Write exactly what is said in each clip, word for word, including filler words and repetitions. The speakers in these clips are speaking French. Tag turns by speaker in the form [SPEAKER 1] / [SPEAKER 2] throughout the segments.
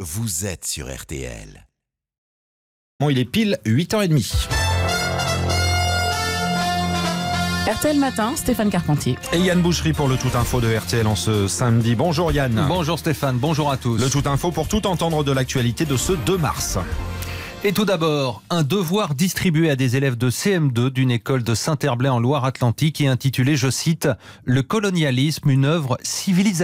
[SPEAKER 1] vous êtes sur R T L.
[SPEAKER 2] Bon, il est pile huit heures trente.
[SPEAKER 3] R T L Matin, Stéphane Carpentier.
[SPEAKER 2] Et Yann Boucherie pour le Tout Info de R T L en ce samedi. Bonjour Yann.
[SPEAKER 4] Bonjour Stéphane, bonjour à tous.
[SPEAKER 2] Le Tout Info pour tout entendre de l'actualité de ce deux mars.
[SPEAKER 4] Et tout d'abord, un devoir distribué à des élèves de C M deux d'une école de Saint-Herblain en Loire-Atlantique et intitulé, je cite, « Le colonialisme, une œuvre civilisatrice ».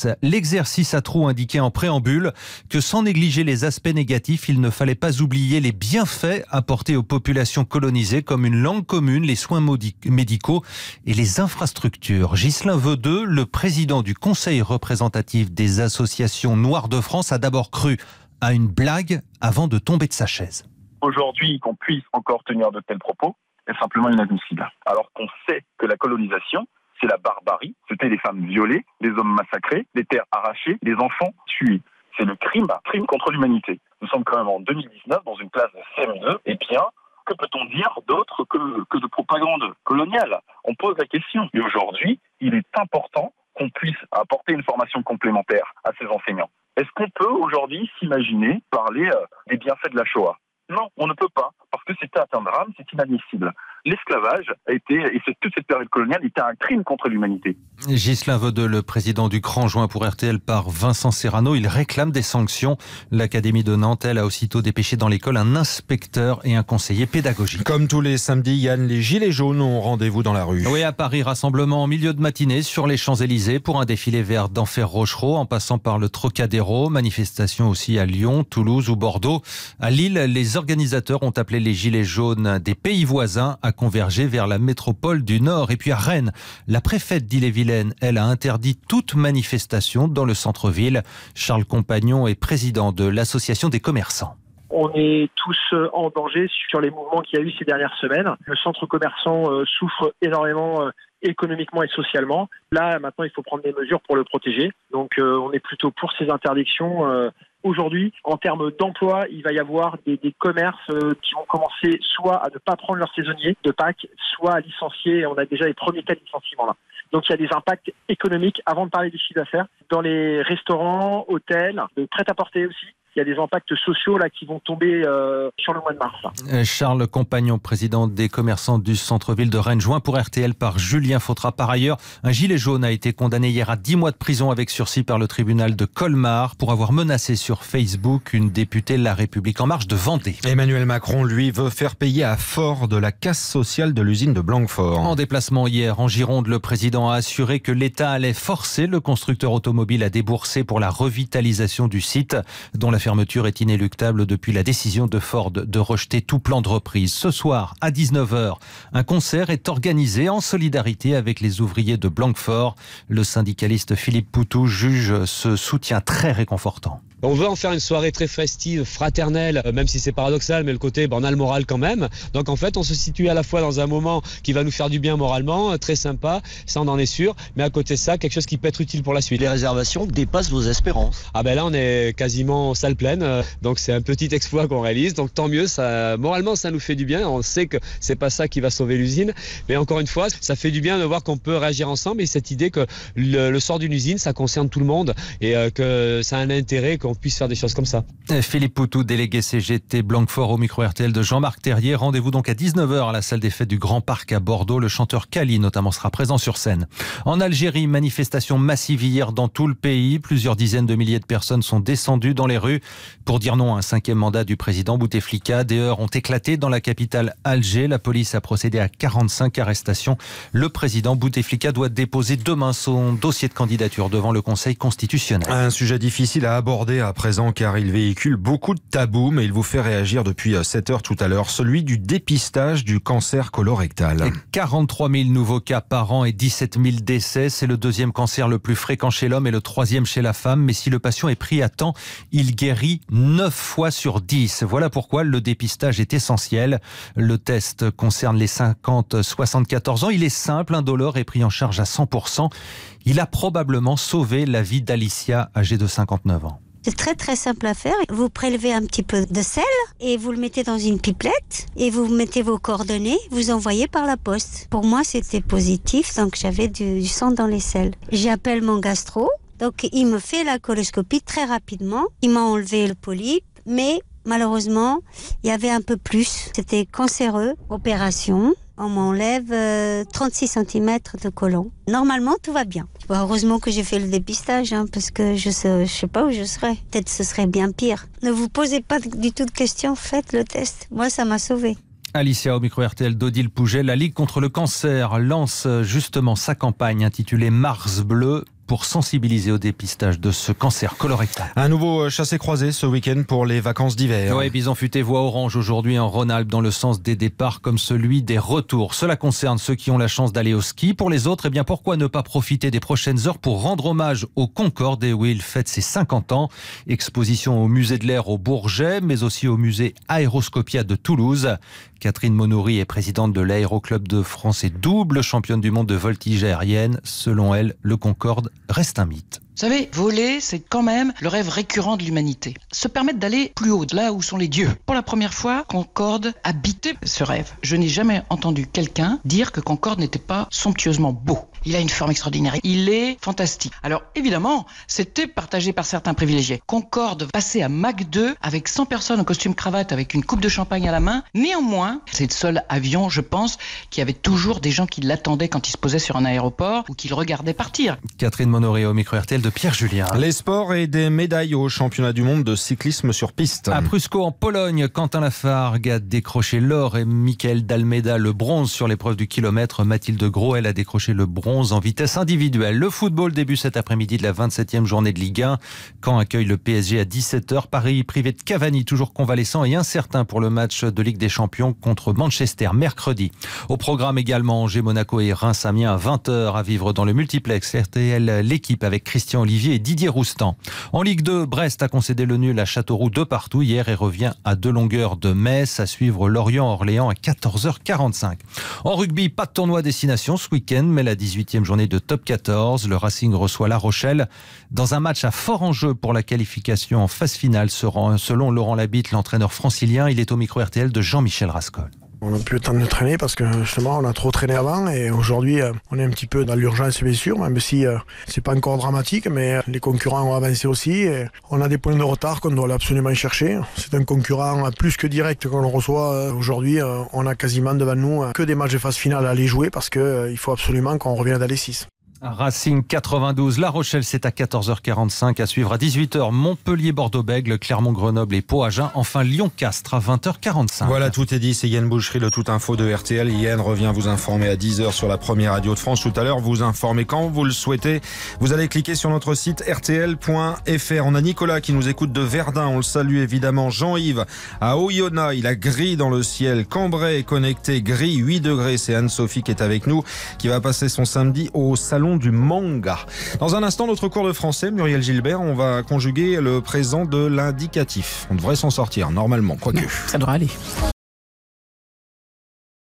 [SPEAKER 4] L'exercice à trous indiquait en préambule que sans négliger les aspects négatifs, il ne fallait pas oublier les bienfaits apportés aux populations colonisées comme une langue commune, les soins médicaux et les infrastructures. Ghislain Vedeux, le président du Conseil représentatif des associations noires de France, a d'abord cru à une blague avant de tomber de sa chaise.
[SPEAKER 5] Aujourd'hui, qu'on puisse encore tenir de tels propos est simplement inadmissible. Alors qu'on sait que la colonisation, c'est la barbarie, c'était les femmes violées, les hommes massacrés, les terres arrachées, les enfants tués. C'est le crime, crime contre l'humanité. Nous sommes quand même en deux mille dix-neuf dans une classe de C M deux. Eh bien, que peut-on dire d'autre que, que de propagande coloniale ? On pose la question. Et aujourd'hui, il est important qu'on puisse apporter une formation complémentaire à ces enseignants. Est-ce qu'on peut aujourd'hui s'imaginer parler euh, des bienfaits de la Shoah ? Non, on ne peut pas, parce que c'était un drame, c'est inadmissible. L'esclavage a été, et c'est, toute cette période coloniale était un crime contre l'humanité.
[SPEAKER 4] Ghislain Vedeux, le président du Grand, joint pour R T L par Vincent Serrano, il réclame des sanctions. L'Académie de Nantes, elle, a aussitôt dépêché dans l'école un inspecteur et un conseiller pédagogique.
[SPEAKER 2] Comme tous les samedis, Yann, les gilets jaunes ont rendez-vous dans la rue.
[SPEAKER 4] Oui, à Paris, rassemblement en milieu de matinée sur les Champs-Élysées pour un défilé vert d'Enfer Rochereau en passant par le Trocadéro. Manifestation aussi à Lyon, Toulouse ou Bordeaux. À Lille, les organisateurs ont appelé les gilets jaunes des pays voisins à converger vers la métropole du Nord. Et puis à Rennes, la préfète d'Ille-et-Vilaine, elle, a interdit toute manifestation dans le centre-ville. Charles Compagnon est président de l'association des commerçants.
[SPEAKER 6] On est tous en danger sur les mouvements qu'il y a eu ces dernières semaines. Le centre commerçant souffre énormément économiquement et socialement. Là, maintenant, il faut prendre des mesures pour le protéger. Donc, euh, on est plutôt pour ces interdictions. Euh, aujourd'hui, en termes d'emploi, il va y avoir des, des commerces euh, qui vont commencer soit à ne pas prendre leurs saisonniers de Pâques, soit à licencier. On a déjà les premiers cas de licenciement là. Donc, il y a des impacts économiques, avant de parler du chiffre d'affaires, dans les restaurants, hôtels, de prêt-à-porter aussi. Il y a des impacts sociaux là qui vont tomber euh, sur le mois de mars.
[SPEAKER 4] Charles Compagnon, président des commerçants du centre-ville de Rennes, joint pour R T L par Julien Fautra. Par ailleurs, un gilet jaune a été condamné hier à dix mois de prison avec sursis par le tribunal de Colmar pour avoir menacé sur Facebook une députée La République En Marche de Vendée.
[SPEAKER 2] Emmanuel Macron, lui, veut faire payer à Ford de la casse sociale de l'usine de Blanquefort.
[SPEAKER 4] En déplacement hier en Gironde, le président a assuré que l'État allait forcer le constructeur automobile à débourser pour la revitalisation du site, dont la fermeture est inéluctable depuis la décision de Ford de rejeter tout plan de reprise. Ce soir, à dix-neuf heures, un concert est organisé en solidarité avec les ouvriers de Blanquefort. Le syndicaliste Philippe Poutou juge ce soutien très réconfortant.
[SPEAKER 7] On veut en faire une soirée très festive, fraternelle, même si c'est paradoxal, mais le côté, ben, on a le moral quand même. Donc en fait, on se situe à la fois dans un moment qui va nous faire du bien moralement, très sympa, ça on en est sûr, mais à côté de ça, quelque chose qui peut être utile pour la suite.
[SPEAKER 8] Les réservations dépassent vos espérances.
[SPEAKER 7] Ah ben là, on est quasiment salle pleine, donc c'est un petit exploit qu'on réalise, donc tant mieux, ça, moralement ça nous fait du bien, on sait que c'est pas ça qui va sauver l'usine, mais encore une fois, ça fait du bien de voir qu'on peut réagir ensemble et cette idée que le, le sort d'une usine, ça concerne tout le monde et euh, que ça a un intérêt qu'on on puisse faire des choses comme ça.
[SPEAKER 4] Philippe Poutou, délégué C G T Blanquefort au micro R T L de Jean-Marc Terrier. Rendez-vous donc à dix-neuf heures à la salle des fêtes du Grand Parc à Bordeaux. Le chanteur Kali notamment sera présent sur scène. En Algérie, manifestation massive hier dans tout le pays. Plusieurs dizaines de milliers de personnes sont descendues dans les rues pour dire non à un cinquième mandat du président Bouteflika. Des heurts ont éclaté dans la capitale Alger. La police a procédé à quarante-cinq arrestations. Le président Bouteflika doit déposer demain son dossier de candidature devant le Conseil constitutionnel.
[SPEAKER 2] Un sujet difficile à aborder à présent car il véhicule beaucoup de tabous, mais il vous fait réagir depuis sept heures tout à l'heure, celui du dépistage du cancer colorectal.
[SPEAKER 4] quarante-trois mille nouveaux cas par an et dix-sept mille décès, c'est le deuxième cancer le plus fréquent chez l'homme et le troisième chez la femme, mais si le patient est pris à temps, il guérit neuf fois sur dix. Voilà pourquoi le dépistage est essentiel. Le test concerne les cinquante à soixante-quatorze ans, il est simple, indolore et pris en charge à cent pour cent. Il a probablement sauvé la vie d'Alicia, âgée de cinquante-neuf ans.
[SPEAKER 9] C'est très très simple à faire. Vous prélevez un petit peu de sel et vous le mettez dans une pipelette et vous mettez vos coordonnées, vous envoyez par la poste. Pour moi, c'était positif, donc j'avais du, du sang dans les selles. J'appelle mon gastro Donc il me fait la coloscopie très rapidement. Il m'a enlevé le polype, mais malheureusement, il y avait un peu plus. C'était cancéreux, opération. On m'enlève euh, trente-six centimètres de côlon. Normalement, tout va bien. Bon, heureusement que j'ai fait le dépistage, hein, parce que je sais, je sais pas où je serais. Peut-être ce serait bien pire. Ne vous posez pas du tout de questions, faites le test. Moi, ça m'a sauvée.
[SPEAKER 4] Alicia au micro-R T L d'Odile Pouget. La Ligue contre le cancer lance justement sa campagne intitulée Mars Bleu pour sensibiliser au dépistage de ce cancer colorectal.
[SPEAKER 2] Un nouveau chassé-croisé ce week-end pour les vacances d'hiver.
[SPEAKER 4] Oui, Bison Futé voit orange aujourd'hui en Rhône-Alpes dans le sens des départs comme celui des retours. Cela concerne ceux qui ont la chance d'aller au ski. Pour les autres, eh bien pourquoi ne pas profiter des prochaines heures pour rendre hommage au Concorde, où il fête ses cinquante ans. Exposition au musée de l'Air au Bourget, mais aussi au musée Aéroscopia de Toulouse. Catherine Monory est présidente de l'Aéroclub de France et double championne du monde de voltige aérienne. Selon elle, le Concorde reste un mythe.
[SPEAKER 10] Vous savez, voler, c'est quand même le rêve récurrent de l'humanité. Se permettre d'aller plus haut, là où sont les dieux. Pour la première fois, Concorde habitait ce rêve. Je n'ai jamais entendu quelqu'un dire que Concorde n'était pas somptueusement beau. Il a une forme extraordinaire. Il est fantastique. Alors, évidemment, c'était partagé par certains privilégiés. Concorde passait à Mach deux avec cent personnes en costume cravate avec une coupe de champagne à la main. Néanmoins, c'est le seul avion, je pense, qui avait toujours des gens qui l'attendaient quand il se posait sur un aéroport ou qui le regardaient partir.
[SPEAKER 4] Catherine Monory au micro-R T L de Pierre Julien.
[SPEAKER 2] Les sports et des médailles au championnat du monde de cyclisme sur piste.
[SPEAKER 4] À Pruszko en Pologne, Quentin Lafargue a décroché l'or et Michael Dalmeda le bronze sur l'épreuve du kilomètre. Mathilde Gros, elle a décroché le bronze en vitesse individuelle. Le football débute cet après-midi de la vingt-septième journée de Ligue un. Caen accueille le P S G à dix-sept heures. Paris privé de Cavani, toujours convalescent et incertain pour le match de Ligue des Champions contre Manchester mercredi. Au programme également Angers, Monaco et Reims-Amiens à vingt heures à vivre dans le multiplex R T L l'équipe avec Christian Olivier et Didier Roustan. En Ligue deux, Brest a concédé le nul à Châteauroux de partout hier et revient à deux longueurs de Metz à suivre Lorient-Orléans à quatorze heures quarante-cinq. En rugby, pas de tournoi destination ce week-end, mais la dix-huitième journée de top quatorze. Le Racing reçoit La Rochelle dans un match à fort enjeu pour la qualification en phase finale. Selon Laurent Labitte, l'entraîneur francilien, il est au micro-R T L de Jean-Michel Rascol.
[SPEAKER 11] On n'a plus le temps de traîner parce que justement on a trop traîné avant et aujourd'hui on est un petit peu dans l'urgence bien sûr, même si euh, c'est pas encore dramatique, mais les concurrents ont avancé aussi et on a des points de retard qu'on doit absolument chercher. C'est un concurrent plus que direct qu'on reçoit aujourd'hui. Euh, on a quasiment devant nous que des matchs de phase finale à aller jouer parce qu'il euh, faut absolument qu'on revienne dans les six.
[SPEAKER 4] Racing quatre-vingt-douze, La Rochelle, c'est à quatorze heures quarante-cinq. À suivre à dix-huit heures, Montpellier-Bordeaux-Bègles, Clermont-Grenoble et Pau-Agen. Enfin, Lyon-Castres à vingt heures quarante-cinq.
[SPEAKER 2] Voilà, tout est dit. C'est Yann Boucherie, le Tout Info de R T L. Yann revient vous informer à dix heures sur la première radio de France. Tout à l'heure, vous informez quand vous le souhaitez. Vous allez cliquer sur notre site R T L point F R. On a Nicolas qui nous écoute de Verdun. On le salue évidemment. Jean-Yves à Oyonnax. Il a gris dans le ciel. Cambrai est connecté. Gris, huit degrés. C'est Anne-Sophie qui est avec nous, qui va passer son samedi au salon du manga. Dans un instant, notre cours de français, Muriel Gilbert, on va conjuguer le présent de l'indicatif. On devrait s'en sortir, normalement, quoique.
[SPEAKER 3] Ça devrait aller.